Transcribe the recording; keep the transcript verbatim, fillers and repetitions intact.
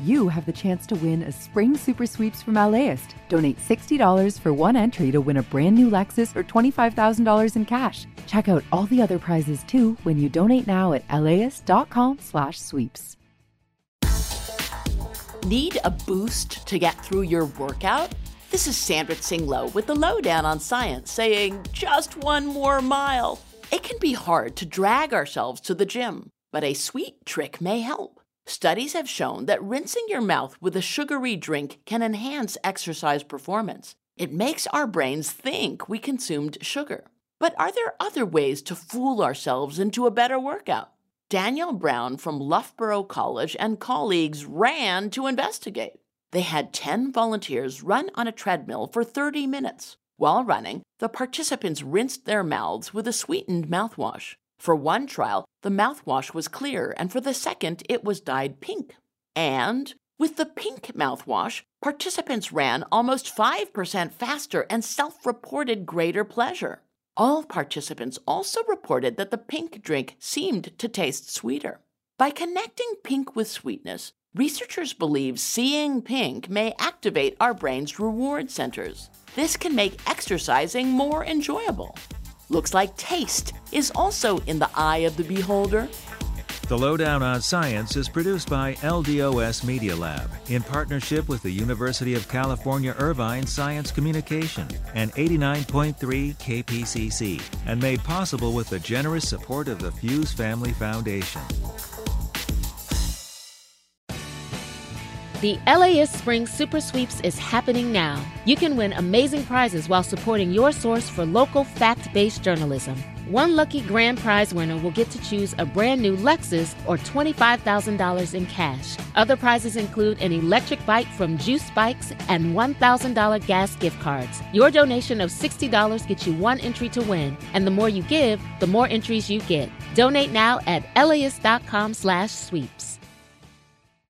you have the chance to win a spring super sweeps from LAist. Donate sixty dollars for one entry to win a brand new Lexus or twenty-five thousand dollars in cash. Check out all the other prizes too when you donate now at laist.com slash sweeps. Need a boost to get through your workout? This is Sandra Tsinglow with the Lowdown on Science saying just one more mile. It can be hard to drag ourselves to the gym, but a sweet trick may help. Studies have shown that rinsing your mouth with a sugary drink can enhance exercise performance. It makes our brains think we consumed sugar. But are there other ways to fool ourselves into a better workout? Daniel Brown from Loughborough College and colleagues ran to investigate. They had ten volunteers run on a treadmill for thirty minutes. While running, the participants rinsed their mouths with a sweetened mouthwash. For one trial, the mouthwash was clear, and for the second, it was dyed pink. And with the pink mouthwash, participants ran almost five percent faster and self-reported greater pleasure. All participants also reported that the pink drink seemed to taste sweeter. By connecting pink with sweetness, researchers believe seeing pink may activate our brain's reward centers. This can make exercising more enjoyable. Looks like taste is also in the eye of the beholder. The Lowdown on Science is produced by L D O S Media Lab in partnership with the University of California Irvine Science Communication and eighty-nine point three K P C C, and made possible with the generous support of the Fuse Family Foundation. The LAist Spring Super Sweeps is happening now. You can win amazing prizes while supporting your source for local fact-based journalism. One lucky grand prize winner will get to choose a brand new Lexus or twenty-five thousand dollars in cash. Other prizes include an electric bike from Juice Bikes and one thousand dollars gas gift cards. Your donation of sixty dollars gets you one entry to win, and the more you give, the more entries you get. Donate now at laist.com slash sweeps.